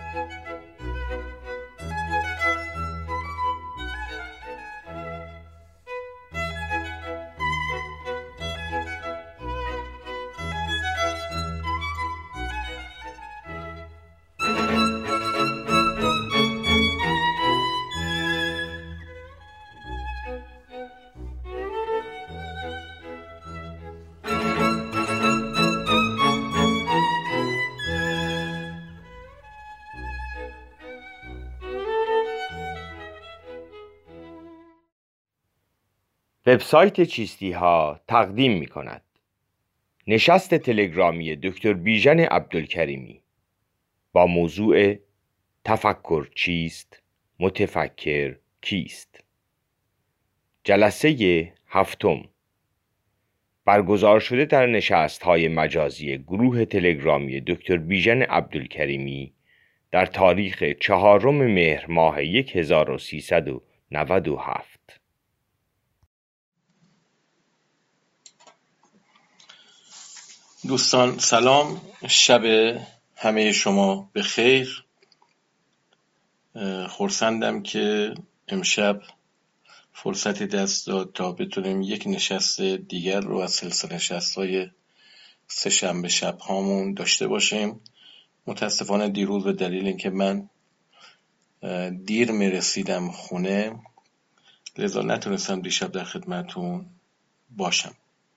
وبسایت چیستی ها تقدیم می کند نشست تلگرامی دکتر بیژن عبدالکریمی با موضوع تفکر چیست؟ متفکر کیست؟ جلسه 7 برگزار شده در نشست های مجازی گروه تلگرامی دکتر بیژن عبدالکریمی در تاریخ 4 مهر ماه 1397. دوستان سلام، شب همه شما به خیر. خرسندم که امشب فرصتی دست داد تا بتونیم یک نشست دیگر رو از سلسله نشست‌های سه شنبه شب هامون داشته باشیم. متاسفانه دیروز به دلیل اینکه من دیر میرسیدم خونه، لذا نتونستم دیشب در خدمتون باشم.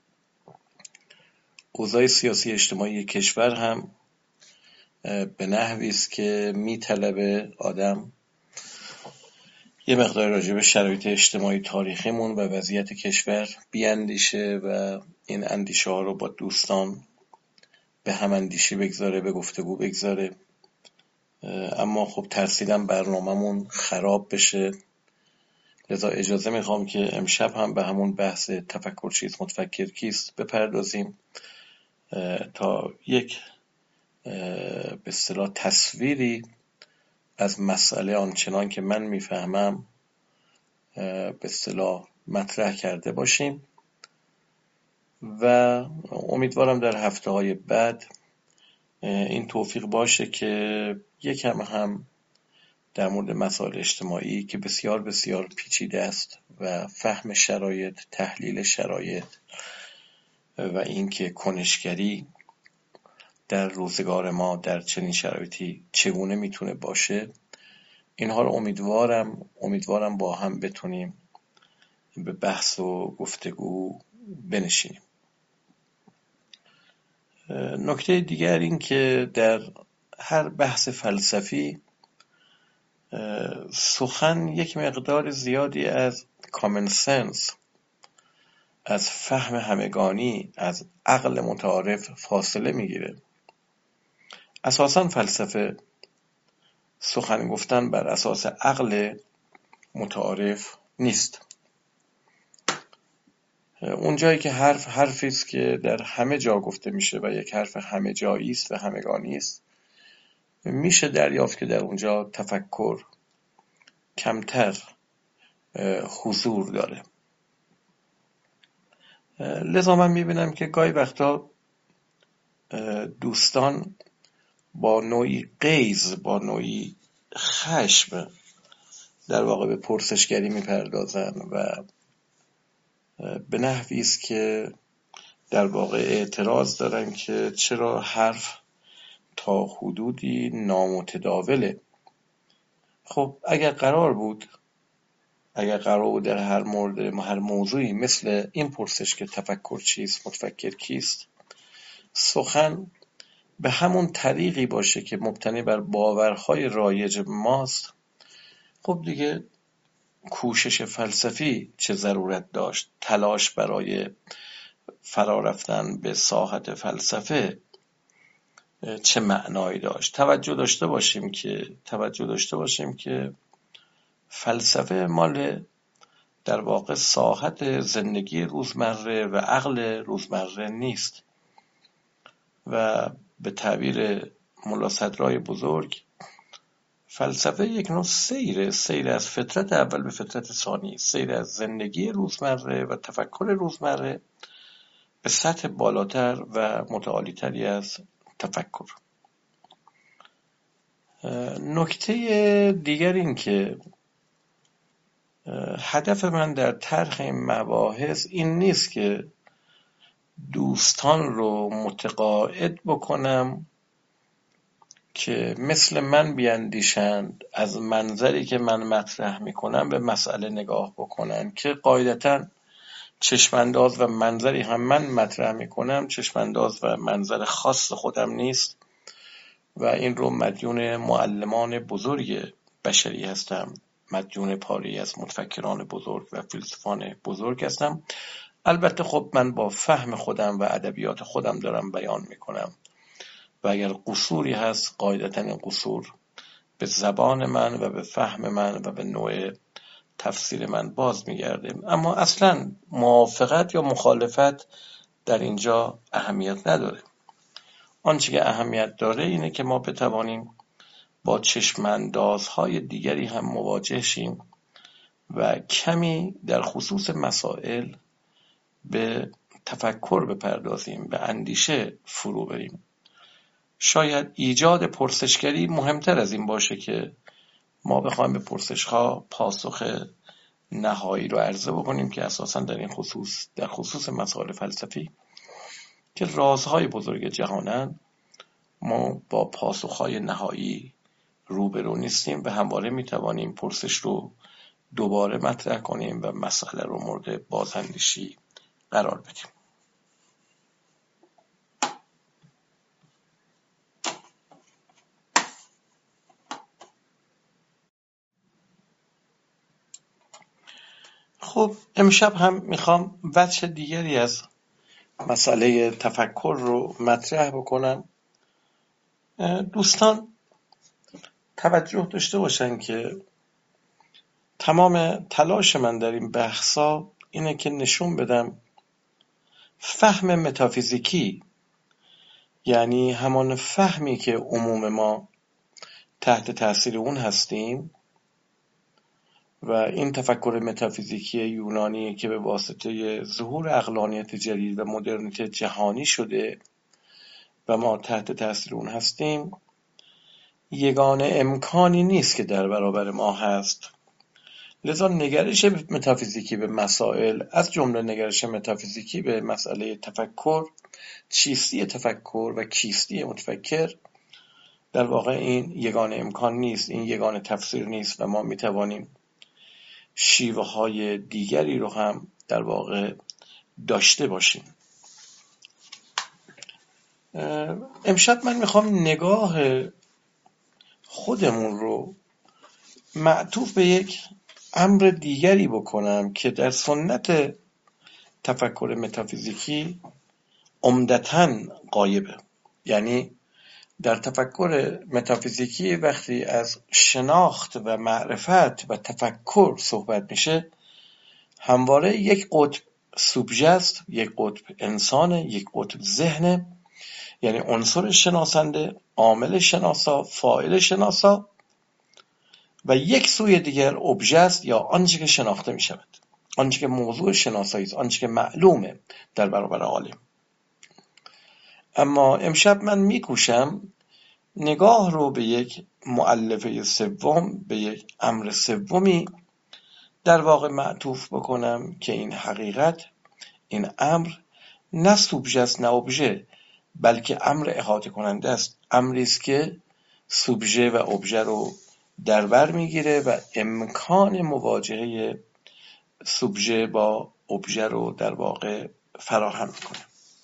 اوضاع سیاسی اجتماعی کشور هم به نحوی است که میطلبه آدم یه مقدار راجع به شرایط اجتماعی تاریخیمون و وضعیت کشور بیاندیشه و این اندیشه ها رو با دوستان به هم اندیشی بگذاره، به گفتگو بگذاره. اما خب ترسیدم برنامه‌مون خراب بشه، لذا اجازه میخوام که امشب هم به همون بحث تفکر چیست، متفکر کیست بپردازیم تا یک به اصطلاح تصویری از مسئله آنچنان که من میفهمم به اصطلاح مطرح کرده باشیم و امیدوارم در هفته‌های بعد این توفیق باشه که یکم هم در مورد مسائل اجتماعی که بسیار بسیار پیچیده است و فهم شرایط، تحلیل شرایط و اینکه کنشگری در روزگار ما در چنین شرایطی چگونه میتونه باشه، اینها رو امیدوارم با هم بتونیم به بحث و گفتگو بنشینیم. نکته دیگر این که در هر بحث فلسفی سخن یک مقدار زیادی از کامن سنس، از فهم همگانی، از عقل متعارف فاصله میگیره. اساساً فلسفه سخن گفتن بر اساس عقل متعارف نیست. اون جایی که حرفی است که در همه جا گفته میشه و یک حرف همه جایی است و همگانی است، میشه دریافت که در اونجا تفکر کمتر حضور داره. لذا من میبینم که گاهی وقتا دوستان با نوعی غیظ، با نوعی خشم در واقع به پرسشگری میپردازن و به نحوی است که در واقع اعتراض دارن که چرا حرف تا حدودی نامتداوله. خب اگر قرار بود در هر مورد هر موضوعی مثل این پرسش که تفکر چیست، متفکر کیست، سخن به همون طریقی باشه که مبتنی بر باورهای رایج ماست، خب دیگه کوشش فلسفی چه ضرورت داشت؟ تلاش برای فرا رفتن به ساحت فلسفه چه معنایی داشت؟ توجه داشته باشیم که فلسفه مال در واقع ساحت زندگی روزمره و عقل روزمره نیست و به تعبیر ملا صدرای بزرگ، فلسفه یک نوع سیر از فطرت اول به فطرت ثانی، سیر از زندگی روزمره و تفکر روزمره به سطح بالاتر و متعالی‌تری از تفکر. نکته دیگر این که هدف من در طرح این مباحث این نیست که دوستان رو متقاعد بکنم که مثل من بیاندیشند، از منظری که من مطرح میکنم به مسئله نگاه بکنن، که قاعدتاً چشمانداز و منظری هم من مطرح میکنم چشمانداز و منظر خاص خودم نیست و این رو مدیون معلمان بزرگ بشری هستم، مدیون پاری از متفکران بزرگ و فیلسوفان بزرگ هستم. البته خب من با فهم خودم و ادبیات خودم دارم بیان میکنم و اگر قصوری هست قاعدتاً این قصور به زبان من و به فهم من و به نوع تفسیر من باز میگرده. اما اصلا موافقت یا مخالفت در اینجا اهمیت نداره. آنچه که اهمیت داره اینه که ما بتوانیم با چشماندازهای دیگری هم مواجه شیم و کمی در خصوص مسائل به تفکر بپردازیم، به اندیشه فرو بریم. شاید ایجاد پرسشگری مهمتر از این باشه که ما بخوایم به پرسش‌ها پاسخ نهایی رو عرضه بکنیم که اساساً در خصوص مسائل فلسفی که رازهای بزرگ جهانن، ما با پاسخهای نهایی روبرو نیستیم و همواره میتوانیم پرسش رو دوباره مطرح کنیم و مسئله رو مورد بازاندیشی قرار بدیم. خب امشب هم میخوام وجه دیگری از مسئله تفکر رو مطرح بکنم. دوستان توجه داشته باشن که تمام تلاش من در این بحثا اینه که نشون بدم فهم متافیزیکی، یعنی همان فهمی که عموم ما تحت تاثیر اون هستیم و این تفکر متافیزیکی یونانی که به واسطه ظهور عقلانیت جدید و مدرنیته جهانی شده و ما تحت تاثیر اون هستیم، یگانه امکانی نیست که در برابر ما هست. لذا نگرش متافیزیکی به مسائل، از جمله نگرش متافیزیکی به مسئله تفکر، چیستی تفکر و کیستی متفکر، در واقع این یگانه امکان نیست، این یگانه تفسیر نیست و ما میتوانیم شیوه های دیگری رو هم در واقع داشته باشیم. امشب من میخوام نگاه خودمون رو معطوف به یک امر دیگری بکنم که در سنت تفکر متافیزیکی عمدتاً غایبه. یعنی در تفکر متافیزیکی وقتی از شناخت و معرفت و تفکر صحبت میشه، همواره یک قطب سوبژه است، یک قطب انسانه، یک قطب ذهنه، یعنی عنصر شناسنده، عامل شناسا، فاعل شناسا، و یک سوی دیگر ابژه است یا آنچه که شناخته می شود، آنچه که موضوع شناسایی است، آنچه که معلومه در برابر عالم. اما امشب من میکوشم نگاه رو به یک مؤلفه سوم، به یک امر سومی در واقع معطوف بکنم که این حقیقت، این امر نه سوبژه است نه ابژه، بلکه امر احاطه کننده است، امری است که سوبژه و ابژه رو در بر میگیره و امکان مواجهه سوبژه با ابژه رو در واقع فراهم میکنه.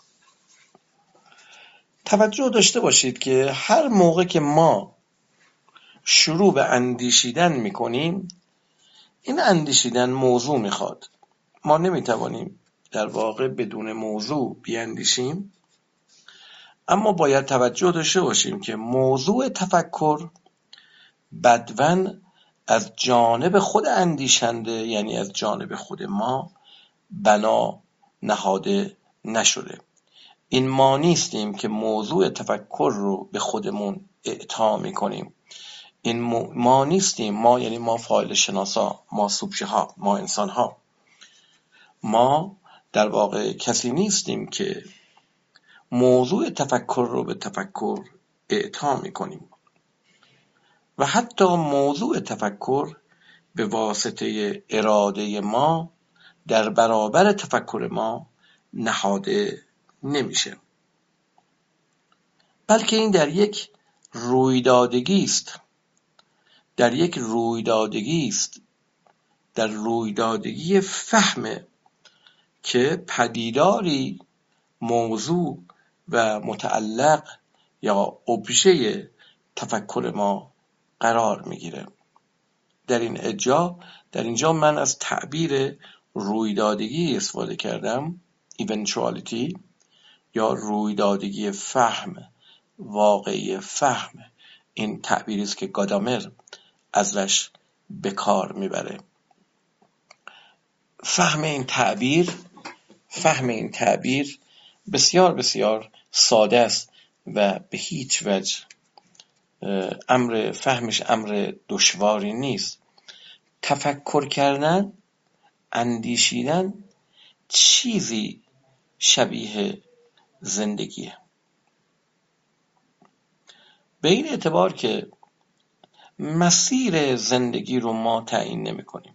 توجه داشته باشید که هر موقع که ما شروع به اندیشیدن میکنیم، این اندیشیدن موضوع میخواد. ما نمیتوانیم در واقع بدون موضوع بیاندیشیم، اما باید توجه داشته باشیم که موضوع تفکر بدون از جانب خود اندیشنده، یعنی از جانب خود ما، بنا نهاده نشده. این ما نیستیم که موضوع تفکر رو به خودمون اعطا میکنیم. این ما نیستیم، ما یعنی ما فاعل شناسا، ما سوبژه ها، ما انسان ها. ما در واقع کسی نیستیم که موضوع تفکر رو به تفکر اعطا میکنیم. و حتی موضوع تفکر به واسطه اراده ما در برابر تفکر ما نهاده نمیشه، بلکه این در یک رویدادگی است، در رویدادگی فهم که پدیداری موضوع و متعلق یا ابژه تفکر ما قرار میگیره. در اینجا من از تعبیر رویدادگی استفاده کردم، eventuality یا رویدادگی فهم، واقعی فهم. این تعبیری است که گادامر ازش به کار میبره. فهم این تعبیر بسیار بسیار ساده است و به هیچ وجه فهمش امر دشواری نیست. تفکر کردن، اندیشیدن چیزی شبیه زندگیه، به این اعتبار که مسیر زندگی رو ما تعیین نمی کنیم.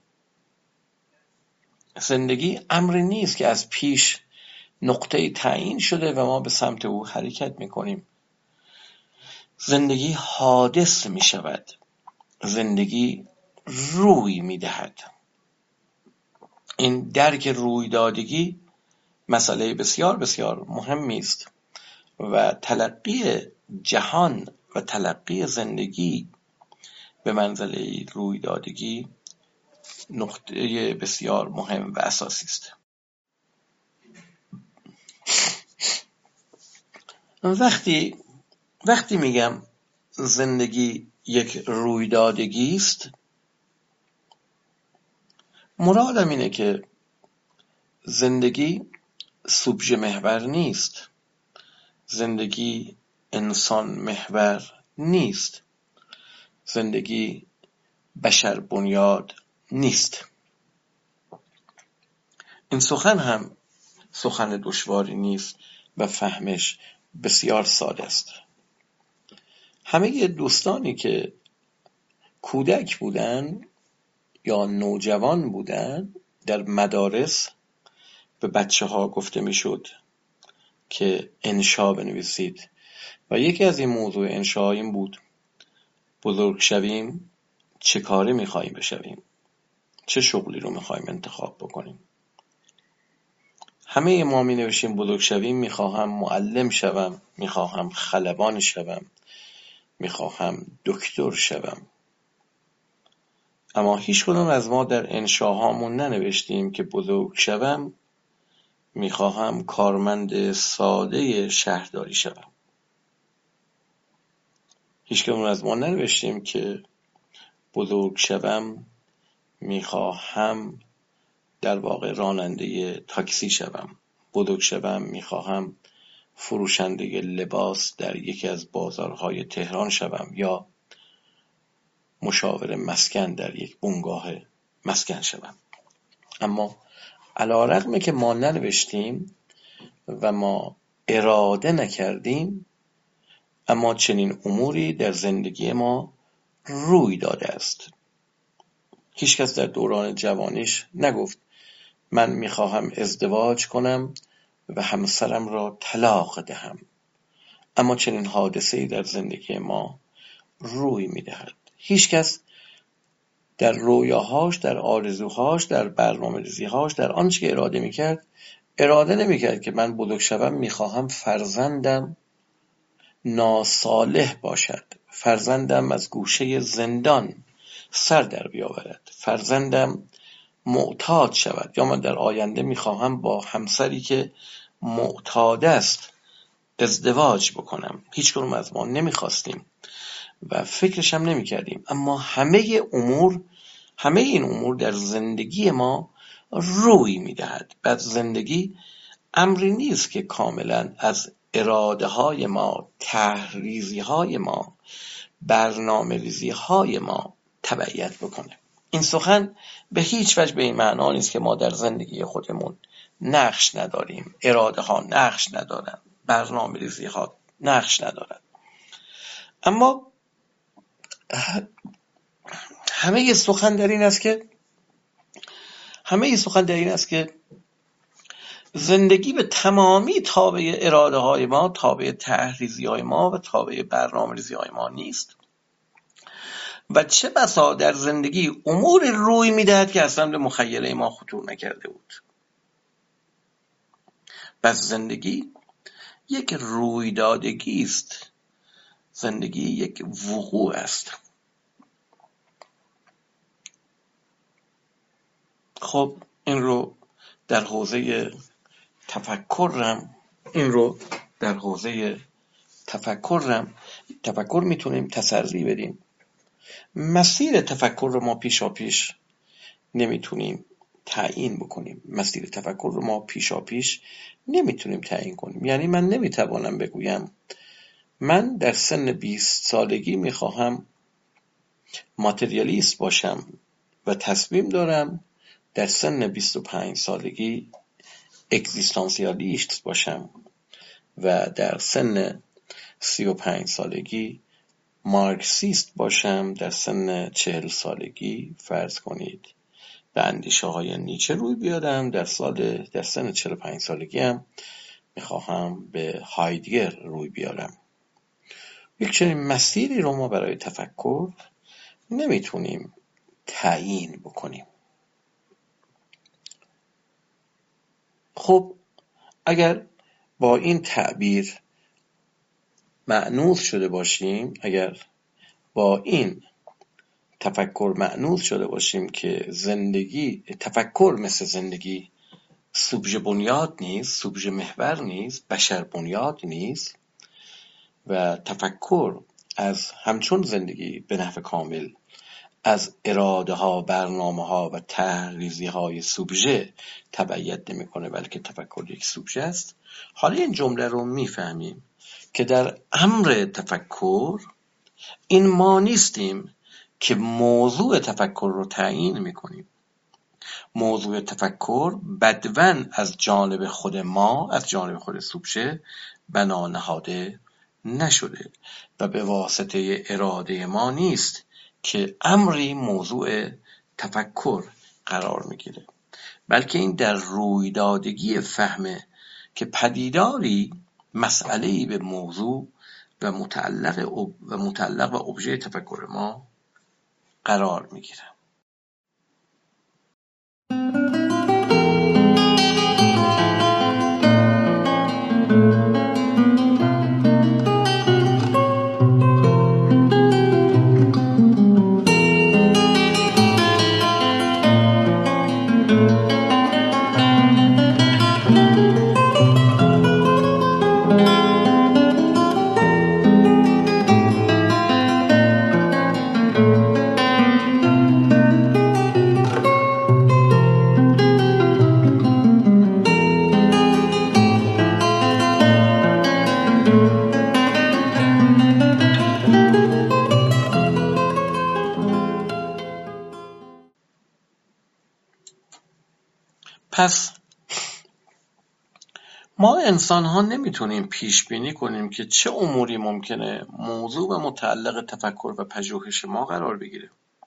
زندگی امری نیست که از پیش نقطه تعیین شده و ما به سمت او حرکت می کنیم. زندگی حادث می شود، زندگی روی می دهد. این درک رویدادگی مسئله بسیار بسیار مهمی است و تلقی جهان و تلقی زندگی به منزله رویدادگی نقطه بسیار مهم و اساسی است. وقتی میگم زندگی یک رویدادگی است، مرادم اینه که زندگی سوبژه محور نیست، زندگی انسان محور نیست، زندگی بشر بنیاد نیست. این سخن هم سخن دشواری نیست و فهمش بسیار ساده است. همه دوستانی که کودک بودن یا نوجوان بودن، در مدارس به بچه ها گفته می شد که انشا بنویسید و یکی از این موضوع انشا این بود: بزرگ شویم چه کاری می خواهیم بشویم، چه شغلی رو می خواهیم انتخاب بکنیم. همه ما می نوشیم بزرگ شویم می خواهم معلم شوم، می خواهم خلبان شوم، می خواهم دکتر شوم. اما هیچ کدوم از ما در انشاهامون ننوشتیم که بزرگ شوم می خواهم کارمند ساده شهرداری شوم. هیچ کدوم از ما ننوشتیم که بزرگ شوم می خواهم در واقع راننده تاکسی شوم، بزرگ شوم می خواهم فروشنده لباس در یکی از بازارهای تهران شوم یا مشاور مسکن در یک بنگاه مسکن شوم. اما علی‌رغم که ما ننوشتیم و ما اراده نکردیم، اما چنین اموری در زندگی ما روی داده است. هیچ کس در دوران جوانیش نگفت من میخواهم ازدواج کنم و همسرم را طلاق دهم، اما چنین حادثه‌ای در زندگی ما روی میدهد. هیچ کس در رویاهاش، در آرزوهاش، در برنامه‌ریزی‌هاش، در آنچه که اراده نمیکرد که من بزرگ شوم میخواهم فرزندم ناصالح باشد، فرزندم از گوشه زندان سر در بیاورد، فرزندم معتاد شود، یا من در آینده میخواهم با همسری که معتاد است ازدواج بکنم. هیچ کنون از ما نمیخواستیم و فکرش هم نمیکردیم، اما همه این امور در زندگی ما روی میدهد. بعد زندگی امری نیست که کاملا از اراده های ما، طرح‌ریزی های ما، برنامه ریزی های ما تبعیت بکنه. این سخن به هیچ وجه به این معنا نیست که ما در زندگی خودمون نقش نداریم، اراده ها نقش ندارن، برنامه ریزی ها نقش ندارن. اما همه سخن در این است که زندگی به تمامی تابع اراده های ما، تابع طرح‌ریزی های ما و تابع برنامه‌ریزی های ما نیست و چه بسا در زندگی امور روی میدهد که اصلا به مخیله ما خطور نکرده بود. پس زندگی یک رویدادگی است، زندگی یک وقوع است. خب این رو در حوزه تفکر میتونیم تسری بدیم. مسیر تفکر رو ما پیشاپیش نمیتونیم تعیین بکنیم. یعنی من نمیتوانم بگویم من در سن 20 سالگی میخواهم ماتریالیست باشم و تصمیم دارم در سن 25 سالگی اگزیستانسیالیست باشم و در سن 35 سالگی مارکسیست باشم، در سن 40 سالگی فرض کنید به اندیشه های نیچه روی بیارم، در سن 45 سالگی هم میخواهم به هایدگر روی بیارم. یک چنین مسیری رو ما برای تفکر نمیتونیم تعیین بکنیم. خب اگر با این تعبیر مأنوس شده باشیم، اگر با این تفکر مأنوس شده باشیم که تفکر مثل زندگی سوبژه بنیاد نیست، سوبژه محور نیست، بشر بنیاد نیست و تفکر از همچون زندگی به نحو کامل از اراده ها، برنامه ها و طرح‌ریزی های سوبژه تبعیت نمی‌کنه، بلکه تفکر یک سوبژه است. حالا این جمله رو میفهمیم که در امر تفکر این ما نیستیم که موضوع تفکر رو تعیین می‌کنیم. موضوع تفکر بدون از جانب خود ما، از جانب خود سوبژه بنا نهاده نشده و به واسطه اراده ما نیست که امری موضوع تفکر قرار میگیره، بلکه این در رویدادگی فهمه که پدیداری مسئله‌ای به موضوع و متعلق و ابژه تفکر ما قرار میگیره. پس ما انسان ها نمیتونیم پیش بینی کنیم که چه اموری ممکنه موضوع و متعلق تفکر و پژوهش ما قرار بگیره.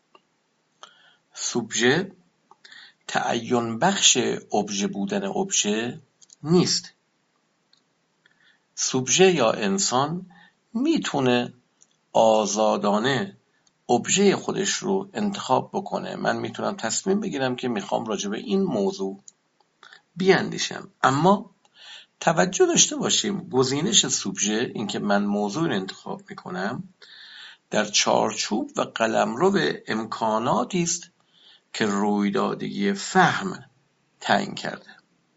سوبژه تعین بخش ابژه بودن ابژه نیست. سوبژه یا انسان میتونه آزادانه ابژه خودش رو انتخاب بکنه. من میتونم تصمیم بگیرم که میخوام راجع به این موضوع بیاندیشم، اما توجه داشته باشیم گزینش سوبژه، این که من موضوع رو انتخاب میکنم، در چارچوب و قلمرو امکاناتی است که رویدادگی فهم تعیین کرده.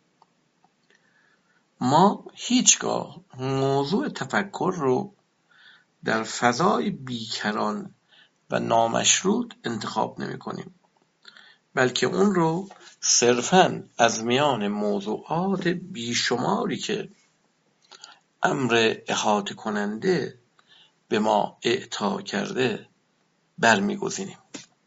ما هیچگاه موضوع تفکر رو در فضای بیکران و نامشروط انتخاب نمی کنیم، بلکه اون رو صرفاً از میان موضوعات بیشماری که امر احاطه کننده به ما اعطا کرده برمیگزینیم.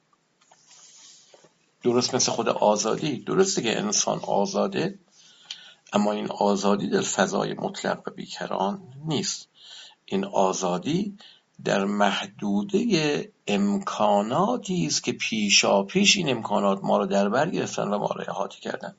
درست مثل خود آزادی. درسته که انسان آزاده، اما این آزادی در فضای مطلق و بیکران نیست. این آزادی در محدوده امکاناتی است که پیشا پیش این امکانات ما رو در بر گرفتن و ما رو احاطه کردن.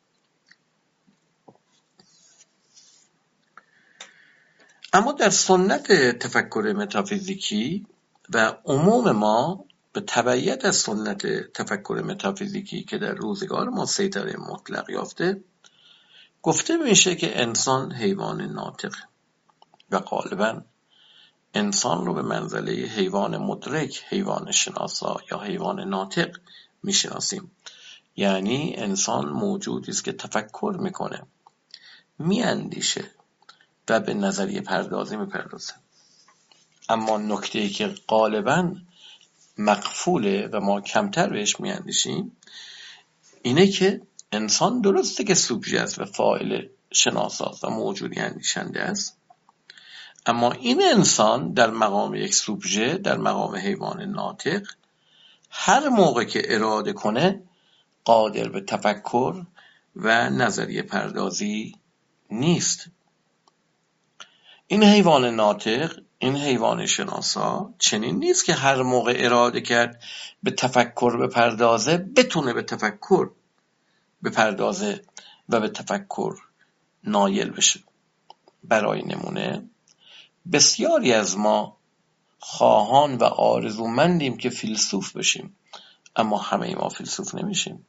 اما در سنت تفکر متافیزیکی و عموم ما به تبعیت از سنت تفکر متافیزیکی که در روزگار ما سیطره مطلق یافته، گفته میشه که انسان حیوان ناطق و غالبا انسان رو به منزله حیوان مدرک، حیوان شناسا یا حیوان ناطق میشناسیم. یعنی انسان موجودی است که تفکر میکنه، میاندیشه و به نظریه پردازی میپردازه. اما نکته‌ای که غالباً مغفوله و ما کمتر بهش میاندیشیم اینه که انسان درسته که سوبژه است و فاعل شناساست و موجودی اندیشنده است، اما این انسان در مقام یک سوبژه، در مقام حیوان ناطق، هر موقع که اراده کنه قادر به تفکر و نظریه پردازی نیست. این حیوان ناطق، این حیوان شناسا چنین نیست که هر موقع اراده کرد به تفکر بپردازه بتونه به تفکر بپردازه و به تفکر نایل بشه. برای نمونه بسیاری از ما خواهان و آرزومندیم که فیلسوف بشیم، اما همه ما فیلسوف نمیشیم.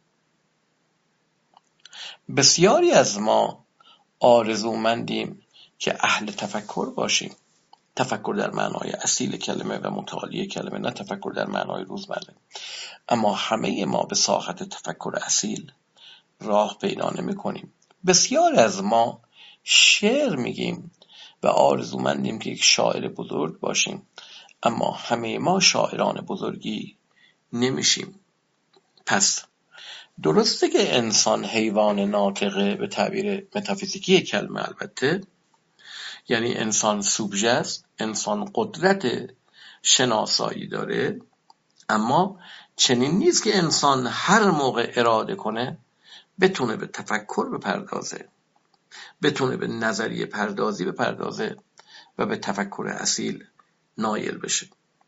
بسیاری از ما آرزومندیم که اهل تفکر باشیم، تفکر در معنای اصیل کلمه و متعالی کلمه، نه تفکر در معنای روزمره، اما همه ما به ساحت تفکر اصیل راه پیدا نمی کنیم. بسیار از ما شعر میگیم و آرزومندیم که یک شاعر بزرگ باشیم، اما همه ما شاعران بزرگی نمیشیم. پس درسته که انسان حیوان ناطقه به تعبیر متافیزیکی کلمه، البته یعنی انسان سوبژه است، انسان قدرت شناسایی داره، اما چنین نیست که انسان هر موقع اراده کنه بتونه به تفکر بپردازه، بتونه به نظریه پردازی بپردازه و به تفکر اصیل نایل بشه.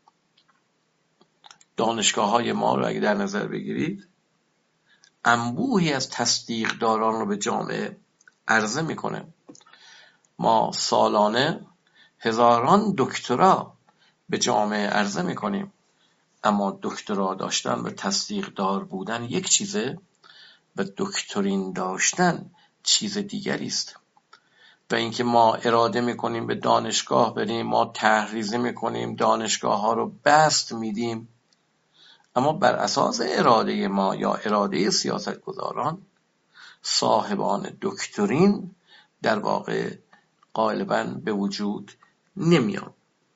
دانشگاه‌های ما رو اگه در نظر بگیرید، انبوهی از تصدیق داران رو به جامعه عرضه میکنه. ما سالانه هزاران دکترا به جامعه عرضه میکنیم، اما دکترا داشتن و تصدیق دار بودن یک چیزه و دکترین داشتن چیز دیگری است. و اینکه ما اراده میکنیم به دانشگاه بریم، ما تحریزی میکنیم، دانشگاه ها رو بست میدیم، اما بر اساس اراده ما یا اراده سیاستگزاران صاحبان دکترین در واقع غالباً به وجود نمیاد.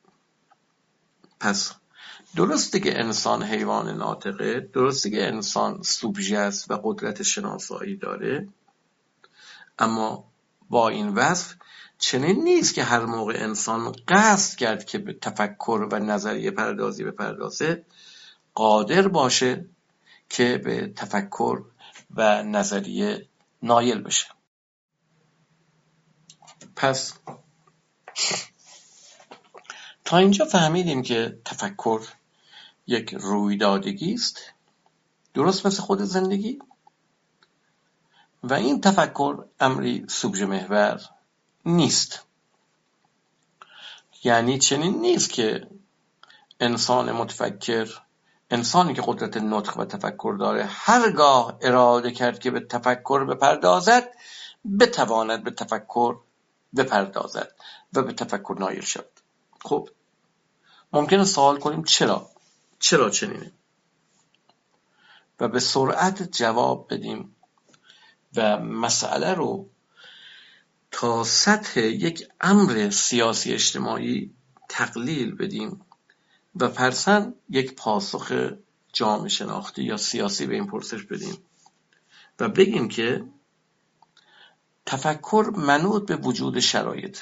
پس درسته که انسان حیوان ناطقه، درسته که انسان سوبژه است و قدرت شناسایی داره، اما با این وصف چنین نیست که هر موقع انسان قصد کرد که به تفکر و نظریه پردازی بپردازه قادر باشه که به تفکر و نظریه نایل بشه. پس تا اینجا فهمیدیم که تفکر یک رویدادگی است، درست مثل خود زندگی، و این تفکر امری سوبژه محور نیست. یعنی چنین نیست که انسان متفکر، انسانی که قدرت نطق و تفکر داره، هرگاه اراده کرد که به تفکر بپردازد بتواند به تفکر بپردازد و به تفکر نایل شد. خب ممکنه سوال کنیم چرا چنینه و به سرعت جواب بدیم و مسئله رو تا سطح یک امر سیاسی اجتماعی تقلیل بدیم و پرسن یک پاسخ جامعه شناختی یا سیاسی به این پرسش بدیم و بگیم که تفکر منوط به وجود شرایط.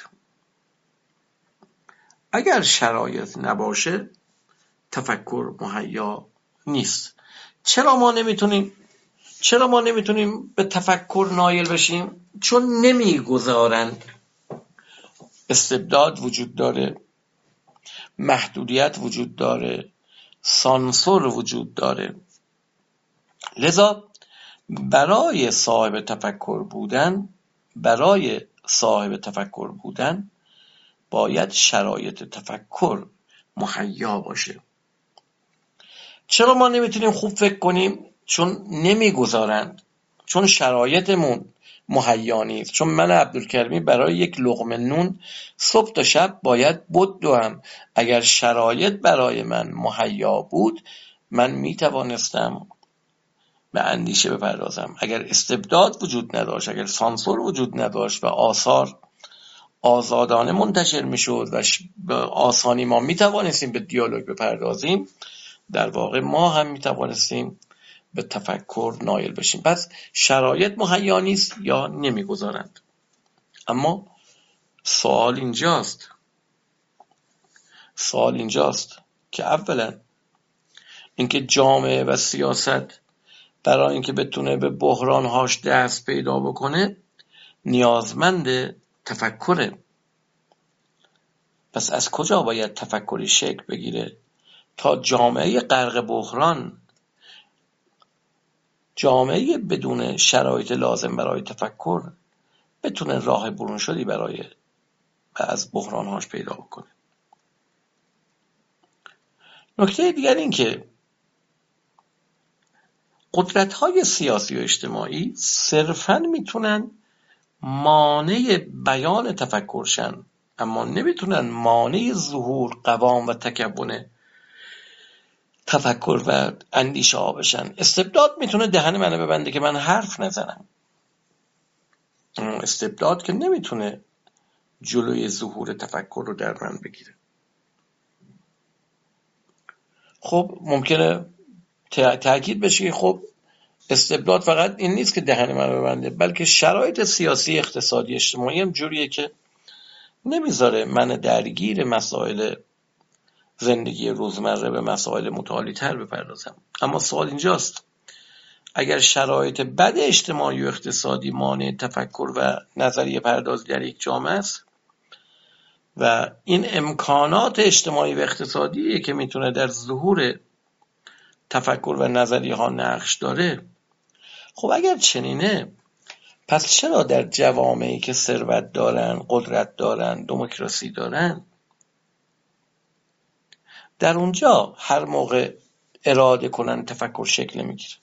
اگر شرایط نباشه تفکر مهیا نیست. چرا ما نمیتونیم به تفکر نایل بشیم؟ چون نمیگذارند. استبداد وجود داره، محدودیت وجود داره، سانسور وجود داره. لذا برای صاحب تفکر بودن باید شرایط تفکر مهیا باشه. چرا ما نمیتونیم خوب فکر کنیم؟ چون نمیگذارند، چون شرایطمون مهیا نیست. چون من عبدالکریمی برای یک لقمه نون صبح تا شب باید بدوم. اگر شرایط برای من مهیا بود من میتوانستم به اندیشه بپردازم. اگر استبداد وجود نداشت، اگر سانسور وجود نداشت و آثار آزادانه منتشر میشد و به آسانی ما میتوانستیم به دیالوگ بپردازیم، در واقع ما هم میتوانستیم به تفکر نایل بشیم. پس شرایط مهیا نیست یا نمیگذارند. اما سوال اینجاست که اولا اینکه جامعه و سیاست برای اینکه بتونه به بحرانهاش دست پیدا بکنه نیازمند تفکره. پس از کجا باید تفکری شکل بگیره تا جامعه غرق بحران، جامعه بدون شرایط لازم برای تفکر، بتونه راه برون شدی برای از بحرانهاش پیدا بکنه. نکته دیگر این که قدرت‌های سیاسی و اجتماعی صرفاً میتونن مانع بیان تفکر شن، اما نمیتونن مانع ظهور قوام و تکون تفکر و اندیشه ها بشن. استبداد میتونه دهن منو ببنده که من حرف نزنم، استبداد که نمیتونه جلوی ظهور تفکر رو در من بگیره. خب ممکنه تأکید بشه که خب استبداد فقط این نیست که دهن من ببنده، بلکه شرایط سیاسی، اقتصادی، اجتماعی هم جوریه که نمیذاره من درگیر مسائل زندگی روزمره به مسائل متعالی تر بپردازم. اما سوال اینجاست، اگر شرایط بد اجتماعی و اقتصادی مانع تفکر و نظریه پردازی در یک جامعه است و این امکانات اجتماعی و اقتصادی که میتونه در ظهور تفکر و نظریه ها نقش داره، خب اگر چنینه پس چرا در جوامعی که ثروت دارن، قدرت دارن، دموکراسی دارن، در اونجا هر موقع اراده کنن تفکر شکل میگیره؟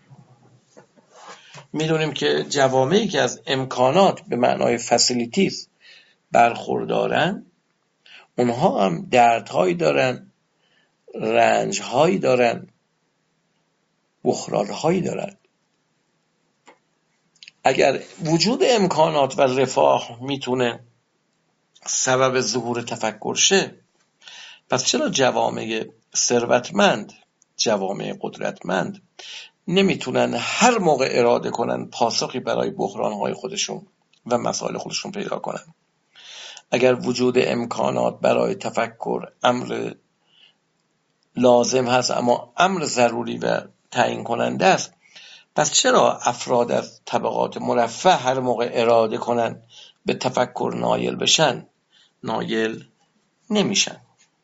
میدونیم که جوامعی که از امکانات به معنای فسیلیتیز برخوردارن، اونها هم دردهایی دارن، رنجهایی دارن، بحرانهایی دارن. اگر وجود امکانات و رفاه میتونه سبب ظهور تفکر شه، پس چرا جوامع ثروتمند، جوامع قدرتمند نمیتونن هر موقع اراده کنن پاسخی برای بحرانهای خودشون و مسائل خودشون پیدا کنن؟ اگر وجود امکانات برای تفکر امر لازم هست اما امر ضروری و تعیین کننده است، پس چرا افراد از طبقات مرفه هر موقع اراده کنن به تفکر نایل بشن نایل نمیشن؟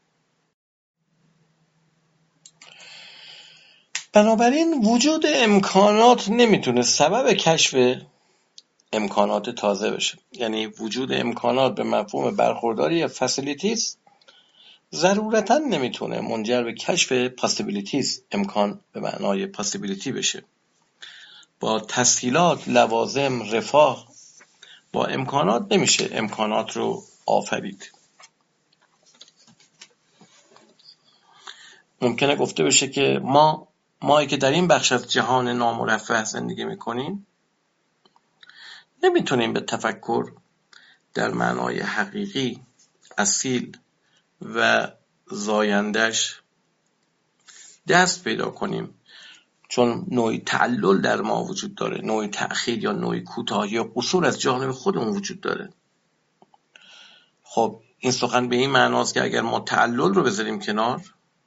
بنابراین وجود امکانات نمیتونه سبب کشف امکانات تازه بشه. یعنی وجود امکانات به مفهوم برخورداری فسیلیتیز ضرورتاً نمیتونه منجر به کشف پاسیبیلیتیز، امکان به معنای پاسیبیلیتی بشه. با تسهیلات، لوازم، رفاه، با امکانات نمیشه امکانات رو آفرید. ممکنه گفته بشه که ما که در این بخش از جهان نامرفه زندگی میکنیم نمیتونیم به تفکر در معنای حقیقی، اصیل و زایندش دست پیدا کنیم، چون نوعی تعلل در ما وجود داره، نوعی تأخیر یا نوعی کوتاهی یا قصور از جانب خودمون وجود داره. خب این سخن به این معناست که اگر ما تعلل رو بذاریم کنار،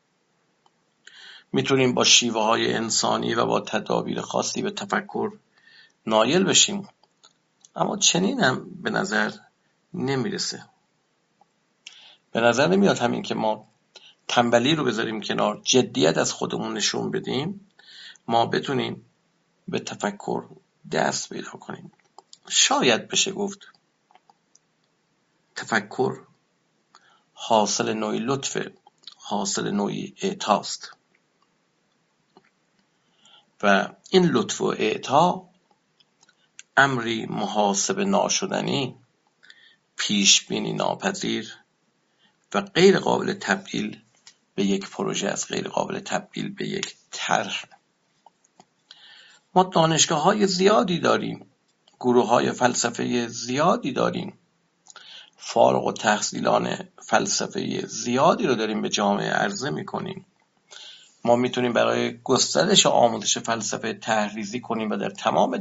میتونیم با شیوه های انسانی و با تدابیر خاصی به تفکر نایل بشیم. اما چنین هم به نظر نمیرسه. به نظر نمیاد همین که ما تنبلی رو بذاریم کنار، جدیت از خودمون نشون بدیم، ما بتونیم به تفکر دست پیدا کنیم. شاید بشه گفت تفکر حاصل نوعی لطف، حاصل نوعی اعطاست و این لطف و اعطا امری محاسبه ناشدنی، پیش بینی ناپذیر و غیر قابل تبدیل به یک پروژه است، غیر قابل تبدیل به یک طرح. ما دانشگاه‌های زیادی داریم، گروه‌های فلسفه زیادی داریم، فارغ التحصیلان فلسفه زیادی رو داریم به جامعه عرضه می‌کنیم. ما میتونیم برای گسترش آموزش فلسفه طرح‌ریزی کنیم و در تمام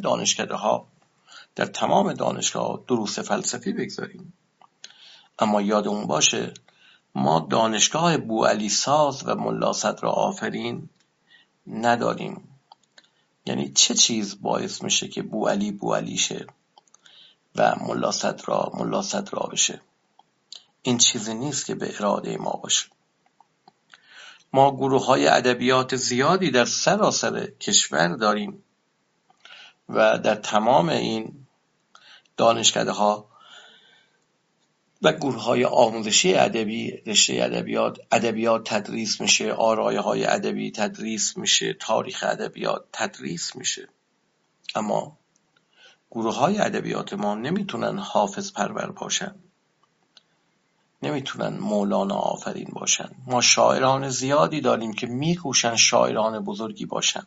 دانشگاه‌ها دروس فلسفی بگذاریم. اما یادمون باشه ما دانشگاه بوعلی ساز و ملا صدر آفرین نداریم. یعنی چه چیز باعث میشه که بوعلی شه و ملا صدر بشه؟ این چیزی نیست که به اراده ما باشه. ما گروه‌های ادبیات زیادی در سراسر کشور داریم و در تمام این دانشکده‌ها و گروه‌های آموزشی ادبی، رشته ادبیات تدریس میشه، آرایه‌های ادبی تدریس میشه، تاریخ ادبیات تدریس میشه. اما گروه‌های ادبیات ما نمیتونن حافظ پرور باشن، نمیتونن مولانا آفرین باشن. ما شاعران زیادی داریم که میکوشن شاعران بزرگی باشن،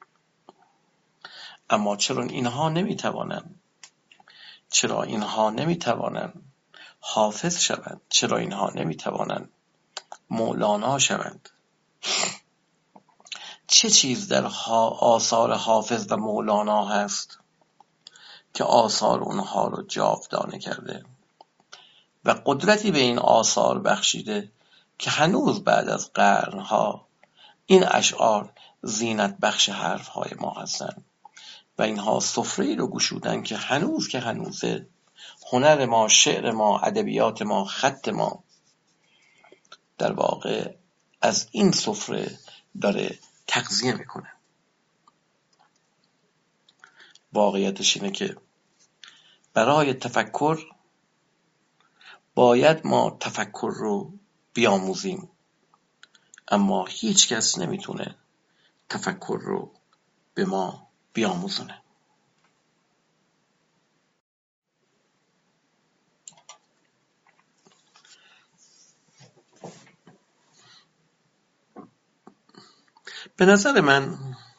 اما چرا اینها نمیتوانن حافظ شوند؟ چرا اینها نمیتوانن مولانا شوند؟ چه چیز در آثار حافظ و مولانا هست که آثار اونها رو جاودانه کرده و قدرتی به این آثار بخشیده که هنوز بعد از قرنها این اشعار زینت بخش حرفهای ما هستند و اینها سفره‌ای رو گشودن که هنوزه هنر ما، شعر ما، ادبیات ما، خط ما در واقع از این سفره داره تغذیه میکنه. واقعیتش اینه که برای تفکر باید ما تفکر رو بیاموزیم، اما هیچ کس نمیتونه تفکر رو به ما بیاموزونه. به نظر من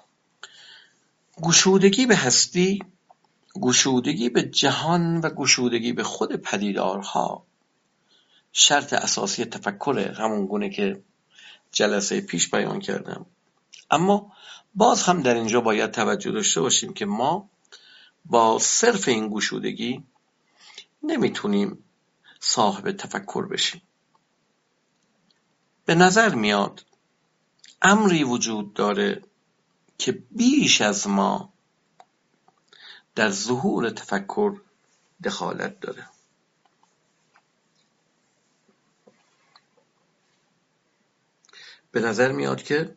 گشودگی به هستی، گشودگی به جهان و گشودگی به خود پدیدارها شرط اساسی تفکره، همون گونه که جلسه پیش بیان کردم. اما باز هم در اینجا باید توجه داشته باشیم که ما با صرف این گشودگی نمیتونیم صاحب تفکر بشیم. به نظر میاد امری وجود داره که بیش از ما در ظهور تفکر دخالت داره. به نظر میاد که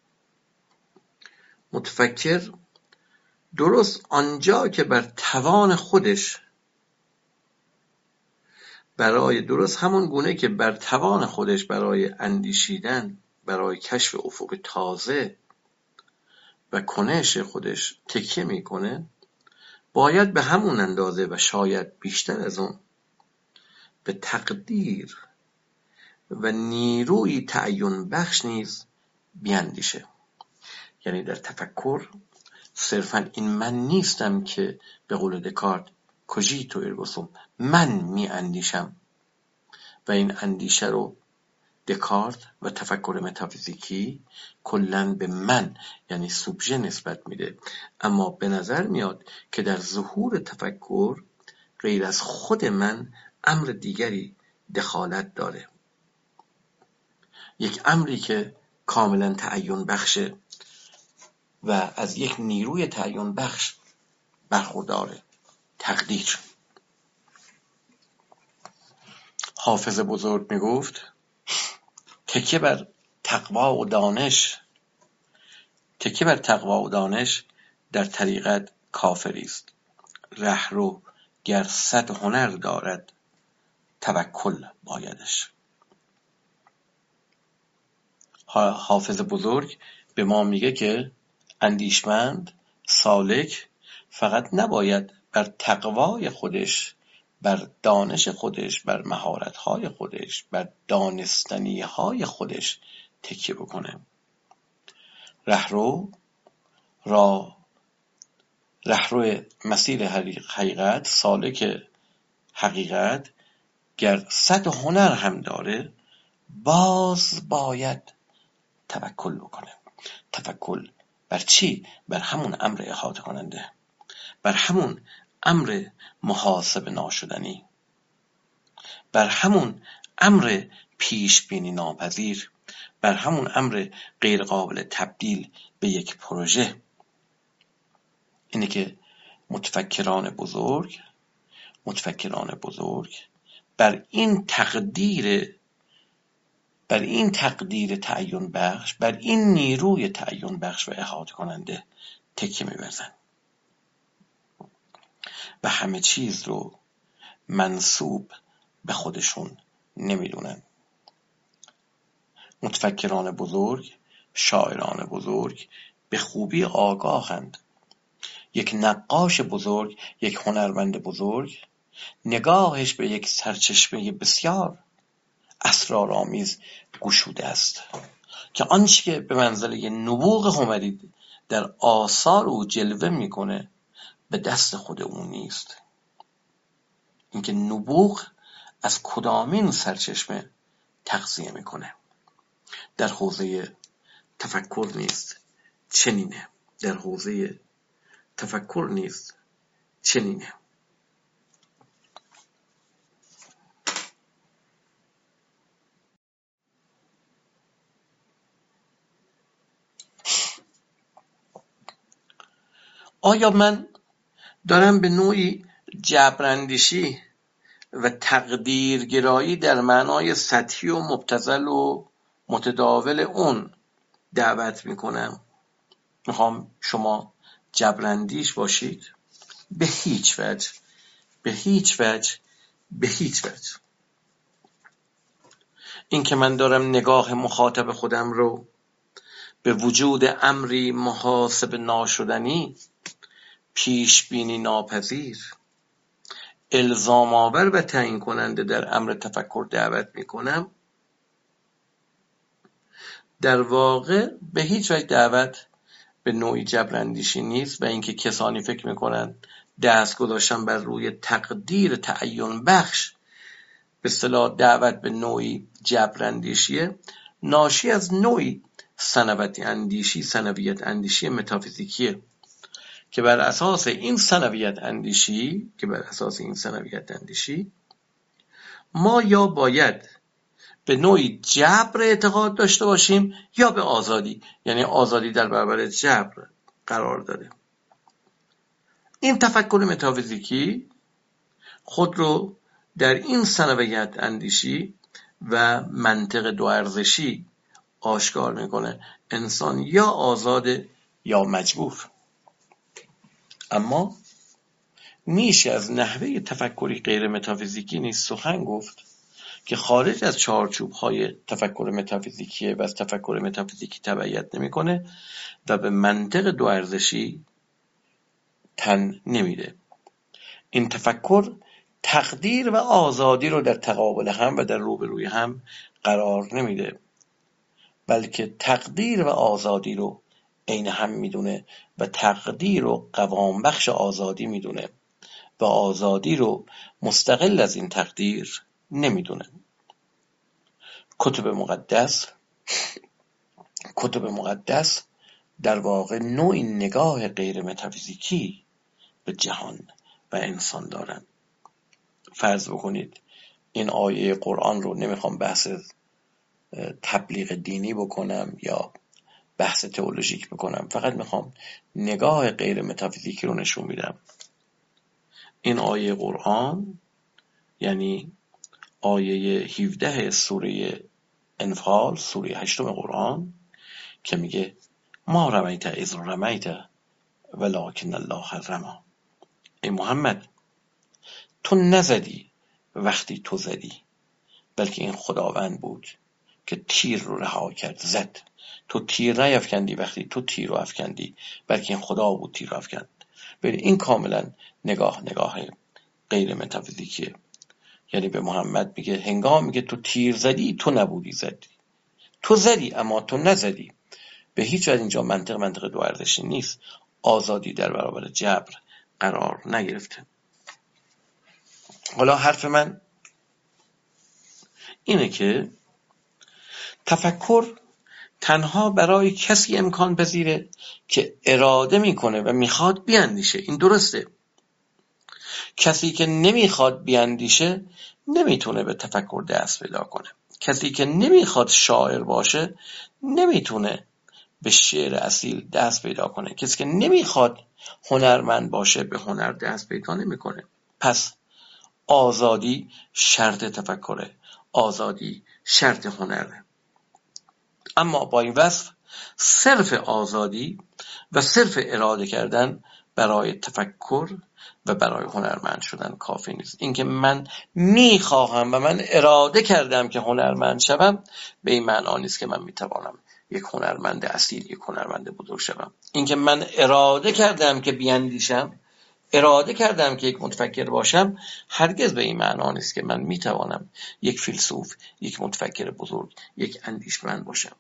متفکر درست آنجا که بر توان خودش، درست همون گونه که بر توان خودش برای اندیشیدن، برای کشف افق تازه و کنش خودش تکیه میکنه، باید به همون اندازه و شاید بیشتر از اون به تقدیر و نیروی تعین بخش نیز بیاندیشه. یعنی در تفکر صرفا این من نیستم که به قول دکارت کوژیتو ایرگو سوم، من می اندیشم و این اندیشه رو دکارت و تفکر متافیزیکی کلن به من یعنی سوبژه نسبت میده. اما به نظر میاد که در ظهور تفکر غیر از خود من امر دیگری دخالت داره، یک امری که کاملا تعین بخشه و از یک نیروی تعین بخش برخورداره، تقدیر. حافظ بزرگ میگفت تکیه بر تقوا و دانش در طریقت کافری است. رهرو گر 100 هنر دارد توکل بایدش. حافظ بزرگ به ما میگه که اندیشمند، سالک فقط نباید بر تقوای خودش، بر دانش خودش، بر مهارت‌های خودش، بر دانستنی‌های خودش تکیه بکنه. رهرو مسیر حقیقت، سالک حقیقت، گر 100 هنر هم داره باز باید توکل بکنه. توکل بر چی؟ بر همون امر احاطه کننده، بر همون امر محاسبه ناشدنی، بر همون امر پیش بینی ناپذیر، بر همون امر غیر قابل تبدیل به یک پروژه. اینه که متفکران بزرگ بر این تقدیر تعیین بخش، بر این نیروی تعیین بخش و احاطه کننده تکیه می‌ورزن و همه چیز رو منسوب به خودشون نمیدونن. متفکران بزرگ، شاعران بزرگ به خوبی آگاهند. یک نقاش بزرگ، یک هنرمند بزرگ، نگاهش به یک سرچشمه بسیار اسرارآمیز گشوده است که آنچه که به منزله نبوغ هنری در آثار او جلوه میکنه به دست خود او نیست. اینکه نبوغ از کدامین سرچشمه تغذیه میکنه. در حوزه تفکر نیست چنینه. آیا من دارم به نوعی جبراندیشی و تقدیرگرایی در معنای سطحی و مبتذل و متداول اون دعوت میکنم؟ میخوام شما جبراندیش باشید؟ به هیچ وجه. این که من دارم نگاه مخاطب خودم رو به وجود امری محاسب ناشدنی، پیش بینی ناپذیر، الزام آور و تعیین کننده در امر تفکر دعوت میکنم، در واقع به هیچ وجه دعوت به نوعی جبراندیشی نیست و اینکه کسانی فکر میکنن دست گذاشتن بر روی تقدیر تعیین بخش به اصطلاح دعوت به نوعی جبراندیشیه، ناشی از نوعی ثانویت اندیشی متافیزیکیه که بر اساس این ثانویت اندیشی ما یا باید به نوعی جبر اعتقاد داشته باشیم یا به آزادی، یعنی آزادی در برابر جبر قرار داره. این تفکر متافیزیکی خود رو در این ثانویت اندیشی و منطق دو ارزشی آشکار میکنه. انسان یا آزاده یا مجبور. اما میشه از نحوه تفکری غیر متافیزیکی نیز سخن گفت که خارج از چارچوب‌های تفکر متافیزیکیه و از تفکر متافیزیکی تبعیت نمی‌کنه و به منطق دو ارزشی تن نمیده. این تفکر تقدیر و آزادی رو در تقابل هم و در روبروی هم قرار نمیده، بلکه تقدیر و آزادی رو عین هم میدونه و تقدیر رو قوام بخش آزادی میدونه و آزادی رو مستقل از این تقدیر نمیدونه. کتب مقدس در واقع نوعی نگاه غیر متافیزیکی به جهان و انسان دارن. فرض بکنید این آیه قرآن رو، نمیخوام بحث تبلیغ دینی بکنم یا بحث تئولوژیک بکنم، فقط میخوام نگاه غیر متافیزیکی رو نشون میدم. این آیه قرآن یعنی آیه 17 سوره انفال، سوره 8 قرآن، که میگه ما رمیت اذ رمیت ولکن الله رمی. ای محمد، تو نزدی وقتی تو زدی، بلکه این خداوند بود که تیر رو رها کرد، زد. تو تیر نیفکندی وقتی تو تیر رو افکندی، بلکه این خدا بود تیر رو افکند. ببین این کاملا نگاه غیر متافیزیکیه. یعنی به محمد میگه هنگام میگه تو تیر زدی، تو نبودی زدی، تو زدی اما تو نزدی. به هیچ وجه اینجا منطق دو ارزشی نیست. آزادی در برابر جبر قرار نگرفته. حالا حرف من اینه که تفکر تنها برای کسی امکان پذیره که اراده میکنه و میخواد بیاندیشه. این درسته. کسی که نمیخواد بیاندیشه نمیتونه به تفکر دست پیدا کنه. کسی که نمیخواد شاعر باشه نمیتونه به شعر اصیل دست پیدا کنه. کسی که نمیخواد هنرمند باشه به هنر دست پیدا نمیکنه. پس آزادی شرط تفکره، آزادی شرط هنره. اما با این وصف صرف آزادی و صرف اراده کردن برای تفکر و برای هنرمند شدن کافی نیست. اینکه من میخواهم و من اراده کردم که هنرمند شوم، به این معنا نیست که من میتوانم یک هنرمند اصیل، یک هنرمند بزرگ شوم. اینکه من اراده کردم که بیاندیشم، اراده کردم که یک متفکر باشم، هرگز به این معنا نیست که من میتوانم یک فیلسوف، یک متفکر بزرگ، یک اندیشمند باشم.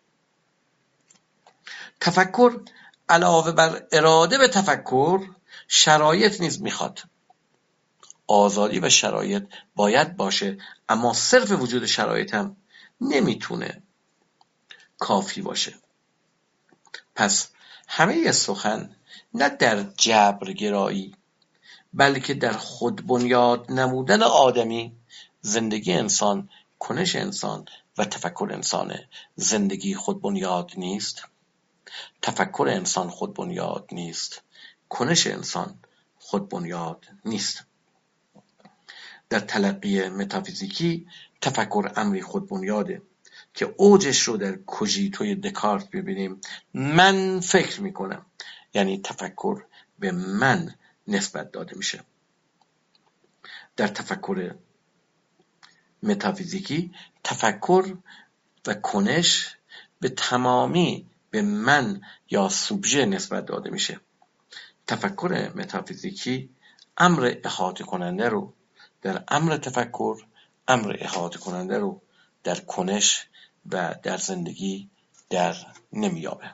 تفکر علاوه بر اراده به تفکر شرایط نیز میخواد. آزادی و شرایط باید باشه، اما صرف وجود شرایط هم نمیتونه کافی باشه. پس همه سخن نه در جبرگرایی بلکه در خود بنیاد نمودن آدمی، زندگی انسان، کنش انسان و تفکر انسانه. زندگی خود بنیاد نیست، تفکر انسان خود بنیاد نیست، کنش انسان خود بنیاد نیست. در تلقی متافیزیکی تفکر امری خود بنیاده که اوجش رو در کوژیتوی دکارت ببینیم. من فکر میکنم، یعنی تفکر به من نسبت داده میشه. در تفکر متافیزیکی تفکر و کنش به تمامی به من یا سوبژه نسبت داده میشه. تفکر متافیزیکی امر احاطه کننده رو در امر تفکر، امر احاطه کننده رو در کنش و در زندگی در نمیابه.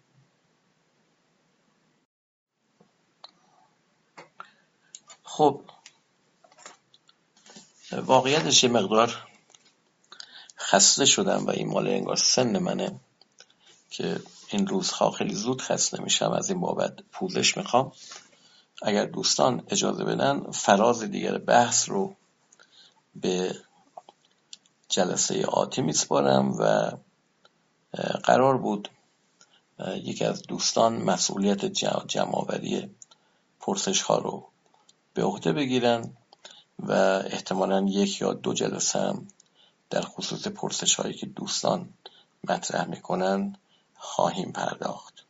خب واقعیتش یه مقدار خسته شدم و این مال انگار سن منه که این روزها خیلی زود خسته میشم. از این بابت پوزش میخوام. اگر دوستان اجازه بدن فراز دیگر بحث رو به جلسه آتی میسپارم و قرار بود یکی از دوستان مسئولیت جمع‌آوری پرسش ها رو به عهده بگیرن و احتمالاً 1 یا 2 جلسه هم در خصوص پرسش هایی که دوستان مطرح میکنن خواهیم پرداخت.